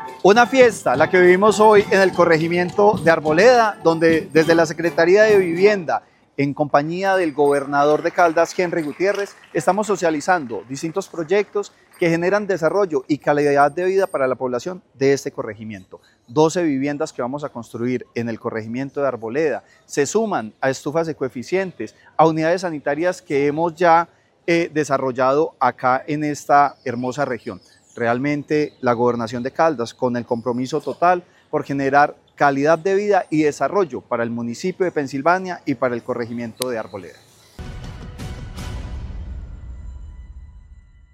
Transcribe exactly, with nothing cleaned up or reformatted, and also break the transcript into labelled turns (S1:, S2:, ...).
S1: Una fiesta, la que vivimos hoy en el corregimiento de Arboleda, donde desde la Secretaría de Vivienda, en compañía del gobernador de Caldas, Henry Gutiérrez, estamos socializando distintos proyectos que generan desarrollo y calidad de vida para la población de este corregimiento. doce viviendas que vamos a construir en el corregimiento de Arboleda se suman a estufas ecoeficientes, a unidades sanitarias que hemos ya eh, desarrollado acá en esta hermosa región. Realmente la Gobernación de Caldas, con el compromiso total por generar calidad de vida y desarrollo para el municipio de Pensilvania y para el corregimiento de Arboleda.